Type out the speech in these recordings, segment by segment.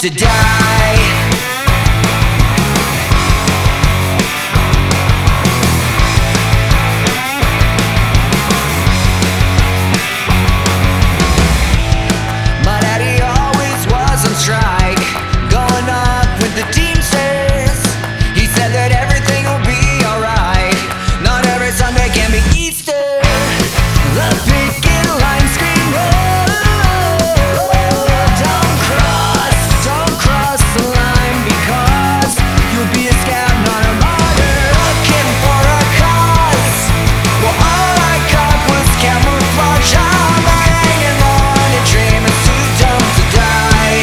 to die. My daddy always was on strike, going up with the Teamsters. He said that everything will be alright. Not every Sunday can be Easter. The picket line scream, oh, don't cross the line, because you'll be a scab, not a martyr. Looking for a cause, well, all I got was camouflage. I'm hanging on a dream, it's too dumb to die.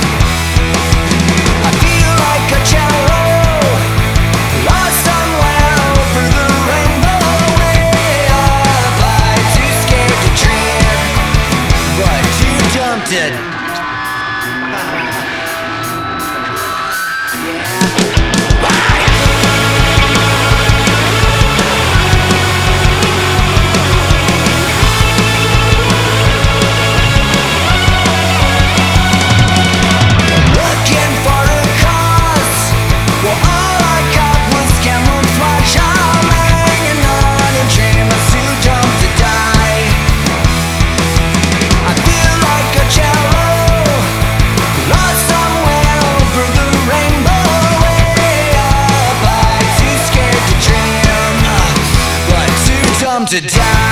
I feel like a cello, lost somewhere over the rainbow, way up high, too scared to dream, but too dumb to looking for a cause. Well, all I got was camouflage. I'm hanging on a dream, I'm too dumb to die. I feel like a cello, lost somewhere over the rainbow, way up high, too scared to dream, but too dumb to die.